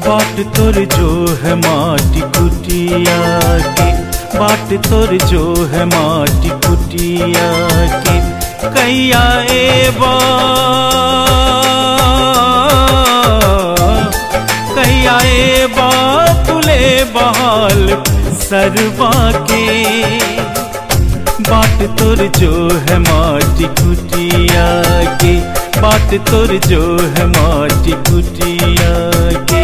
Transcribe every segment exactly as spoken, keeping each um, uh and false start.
बाट तोर जो है माटी कुटिया के, बाट तोर जो है माटी कुटिया के। कैया ए बा कैया ए बा तुले बहाल सरवा के। बाट तोर जो है माटी कुटिया के, बाट तोर जो है माटी कुटिया के।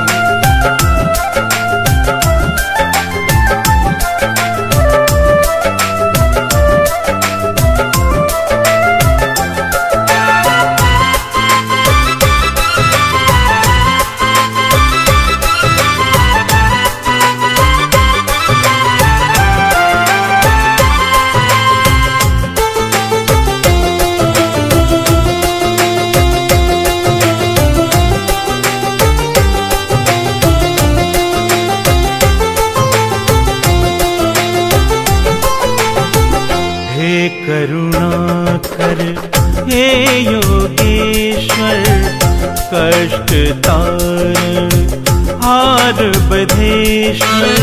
हे करुणाकर हे योगेश्वर, कष्ट तार हार बधेश्वर।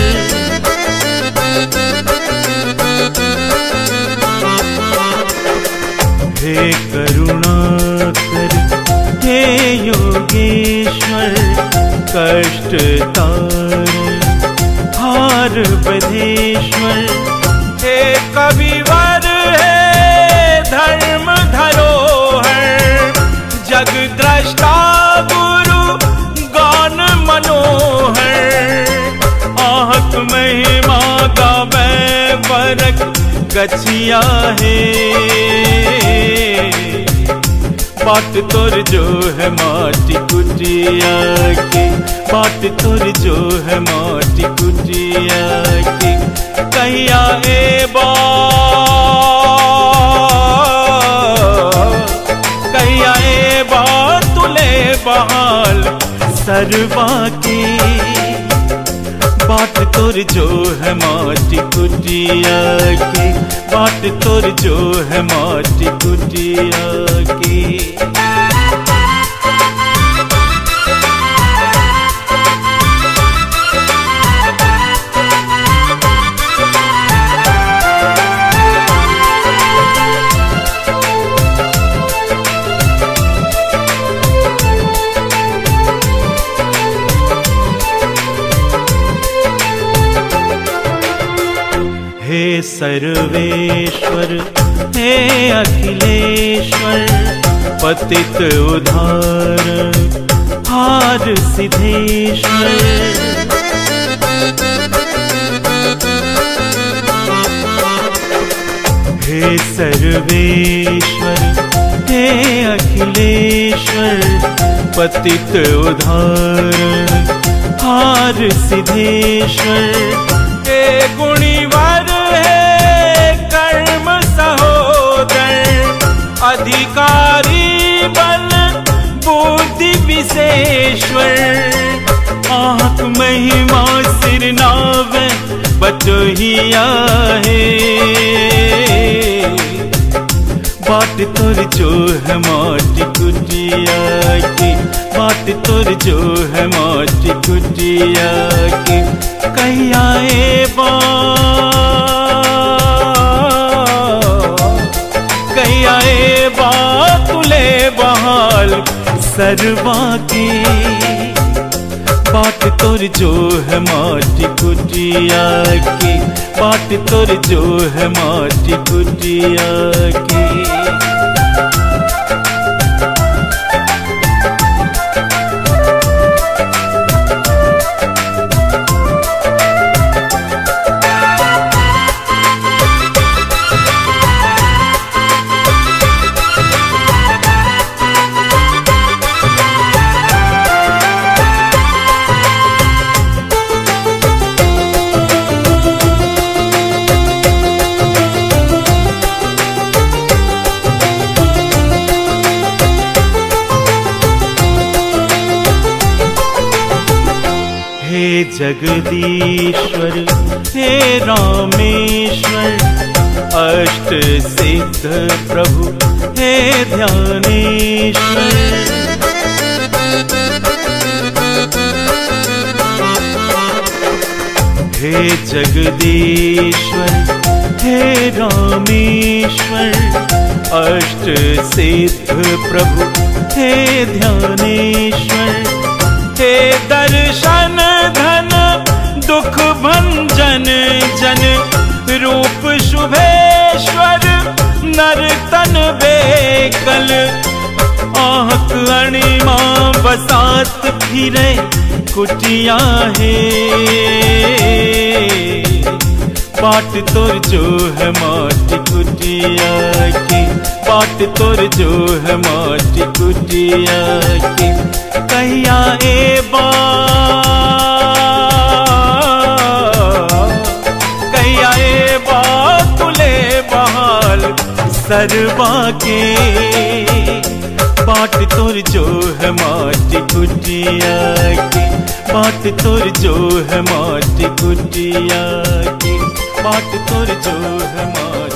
हे करुणाकर हे योगेश्वर, कष्ट तार हार बधेश्वर। हे कविवर है धर्म धरोहर, जग द्रष्टा गुरु गान मनोहर। आहत महिमा गावे बरक गछिया है, बाट तोर जो है माटी कुटिया के, बाट तोर जो है माटी कुटिया के। कैया ए बा कैया ए बा तुले बहाल सरवा के। बाट तोर जो है माटी कुटिया के, बाट तोर जो है माटी कुटिया के। हे सर्वेश्वर हे अखिलेश्वर, पतित उद्धार हार सिद्धेश्वर। हे सर्वेश्वर हे अखिलेश्वर, पतित उद्धार हार सिद्धेश्वर। हे गुणीवर अधिकारी बल बुद्धि विशेश्वर। आँख महिमा सिर नावे बचोहिया है, बाट तोर जो है माटी कुटिया की, बाट तोर जो है माटी कुटिया की। कैया ए बा कैया ए बा तुले बहाल सरवा के। बाट तोर जो है माटी कुटिया की, बाट तोर जो है माटी कुटिया की। हे जगदीश्वर हे रामेश्वर, अष्ट सिद्ध प्रभु हे ध्यानेश्वर। हे जगदीश्वर हे रामेश्वर, अष्ट सिद्ध प्रभु हे ध्यानेश्वर, हे दर्शन धन दुख भंजन जन, रूप शुभेश्वर नर्तन बेकल, आहक अणिमा बसात फिरे कुटिया है। बाट तोर जो है माटी कुटिया की, बाट तोर जो है माटी कुटिया की, कहिया ए बा कहिया ए बा तुले बहाल सरबा के। बाट तोर जो है माटी कुटिया की, बाट तोर जो है माटी कुटिया की, बाट तोर जो है माटी